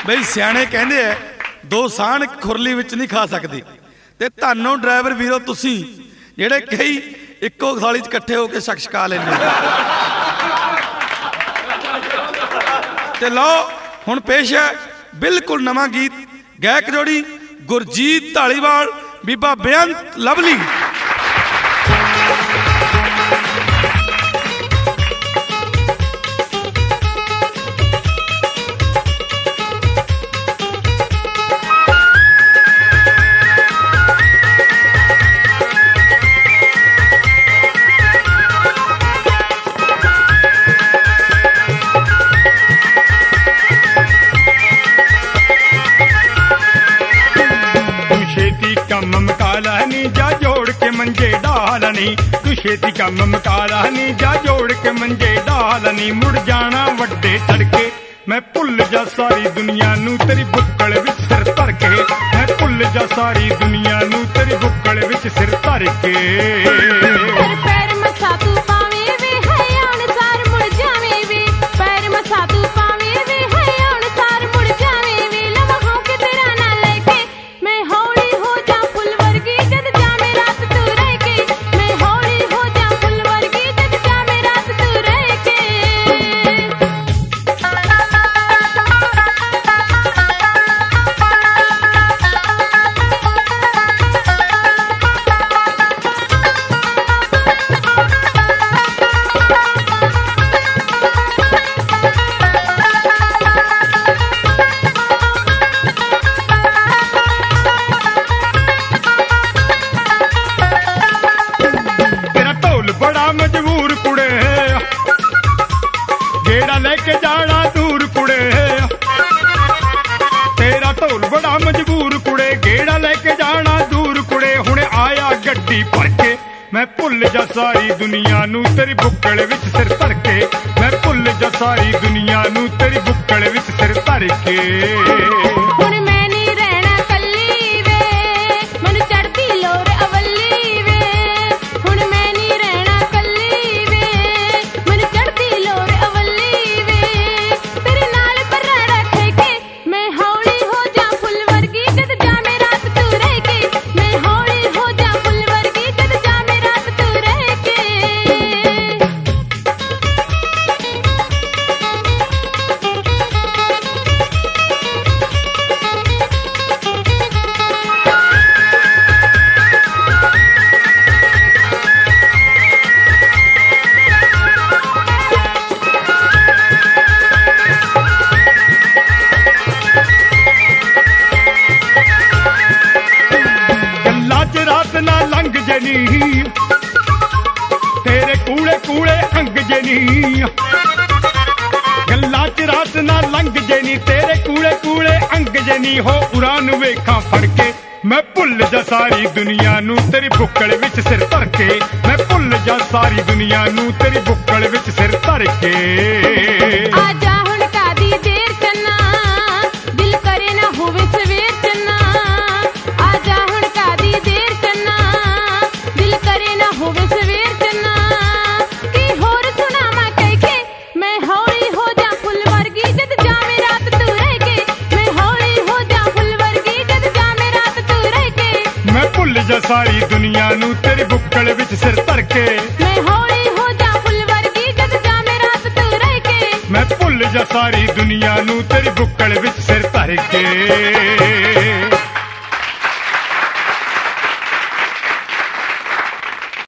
ਬਈ ਸਿਆਣੇ ਕਹਿੰਦੇ ਆ ਦੋ ਸਾਣ ਖੁਰਲੀ ਵਿੱਚ ਨਹੀਂ ਖਾ ਸਕਦੇ। ਤੇ ਤੁਹਾਨੂੰ ਡਰਾਈਵਰ ਵੀਰੋ ਤੁਸੀਂ ਜਿਹੜੇ ਕਈ ਇੱਕੋ ਥਾਲੀ 'ਚ ਇਕੱਠੇ ਹੋ ਕੇ ਛਕਾ ਲੈਂਦੇ ਤੇ ਲਓ ਹੁਣ ਪੇਸ਼ ਹੈ ਬਿਲਕੁਲ ਨਵਾਂ ਗੀਤ, ਗਾਇਕ ਜੋੜੀ ਗੁਰਜੀਤ ਢਾਲੀਵਾਲ, ਬੀਬਾ ਬੇਅੰਤ ਲਵਲੀ। मंजे डालनी तू छेती कम मकालानी जा जोड़ के मंजे डालनी मुड़ जाना वड्डे तड़के मैं भुल जा सारी दुनिया नू तेरी बुक्कल विच सिर धर के मैं भुल जा सारी दुनिया नू तेरी बुक्कल विच सिर धर के पैर मसा तू पावे वे है अनुसार मुड़ जावे वे पैर मसा तू पावे वे है अनुसार मुड़ जावे वे लम्हों के तेरा ना लेके मैं हौली हो जा फुल वर्गी जद जामे रात तू रह के मैं हौली हो जा फुल वर्गी जद जामे रात तू रह के मजबूर कुड़े गेड़ा लेके जाना दूर कुड़े तेरा ढोल बड़ा मजबूर कुड़े गेड़ा लेके जाना दूर कुड़े हुणे आया गड्डी भर के मैं भुल जा सारी दुनिया नू तेरी बुक्कल विच सिर धर के मैं भुल जा सारी दुनिया नू तेरी बुक्कल विच सिर धर के हुण मैं नहीं रहना कल्ली वे मैनू चढ़दी लोर अवली वे हुण मैं नहीं रहना कल्ली वे मैनू चढ़दी लोर अवली वे तेरे नाल बर्रा रखे के मैं हौली हो जा फुल वर्गी जद जामे रात तू रह के मैं हौली हो जा फुल वर्गी जद जामे रात तू रह के गल्ला च रात ना लंघ जनी तेरे कूड़े कूड़े अंग जनी गल्ला च रात ना लंघ जनी तेरे कूड़े कूड़े अंग जनी हो उड़ान वेखा फड़ के मैं भुल जा सारी दुनिया नू तेरी बुक्कल विच सिर धर के मैं भुल जा सारी दुनिया नू तेरी बुक्कल विच सिर धर के आजा हुण कादी देर चन्ना दिल करे ना होवे सवेर चन्ना आजा हुण कादी देर चन्ना दिल करे ना होवे सवेर चन्ना की होर सुनावा कह के मैं हौली हो जा फुल वर्गी जद जामे रात तू रह के मैं हौली हो जा फुल वर्गी जद जामे रात तू रह के मैं भुल जा सारी दुनिया नू तेरी बुक्कल विच सिर धर के मैं हौली हो जा फुल वर्गी जद जामे रात तू रह के मैं भुल जा सारी दुनिया नू तेरी बुक्कल विच सिर धर के।